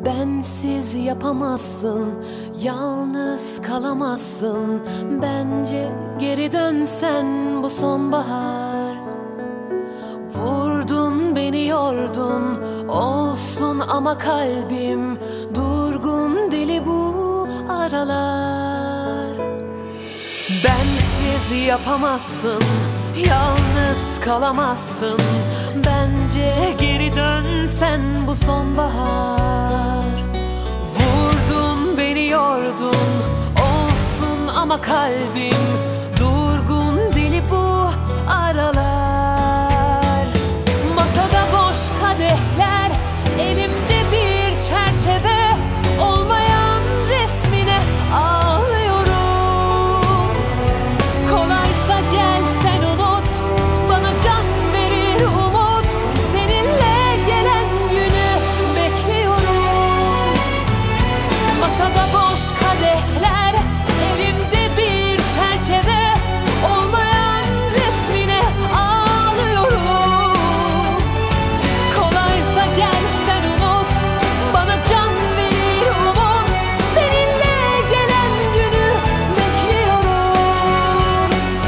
Bensiz yapamazsın, yalnız kalamazsın. Bence geri dönsen bu sonbahar. Vurdun beni yordun, olsun ama kalbim durgun, deli bu aralar. Bensiz yapamazsın, yalnız kalamazsın. Bence geri dönsen bu sonbahar. Vurdun beni yordun, olsun ama kalbim durgun, deli bu aralar. Masada boş kadehler, elimde bir çerçeve, olmayan resmine ağlıyorum. Kolaysa gel sen unut, bana can verir umut. Seninle gelen günü bekliyorum. Masada boş kadehler, elimde bir çerçeve, olmayan resmine ağlıyorum. Kolaysa gel sen unut, bana can verir umut. Seninle gelen günü bekliyorum.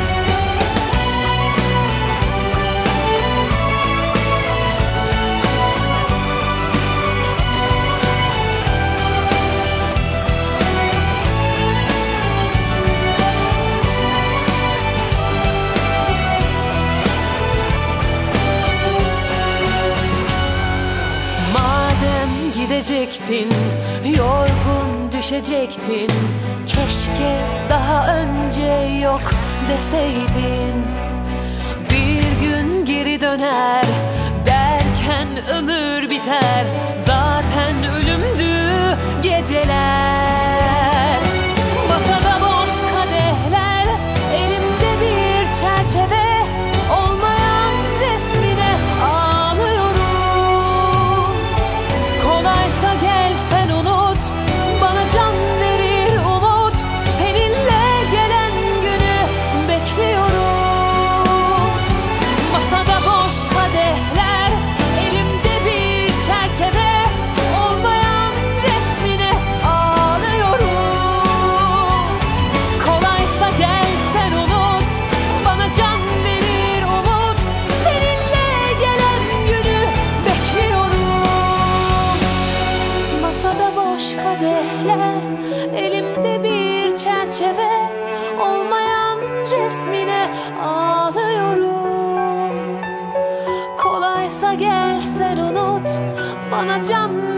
Madem gidecektin, yorgun düşecektin, keşke daha önce yok deseydin. Bir gün geri döner derken ömür biter, zaten ölümdü geceler. Masada boş kadehler, elimde bir çerçeve, olmayan resmine ağlıyorum. Kolaysa gel sen unut, bana can verir umut. Seninle gelen günü bekliyorum. Masada boş kadehler, elimde bir çerçeve, olmayan resmine ağlıyorum. Kolaysa gel sen unut, bana can verir umut. Seninle gelen günü bekliyorum. Masada boş kadehler, elimde bir çerçeve, olmayan resmine ağlıyorum. Kolaysa gel sen unut, bana can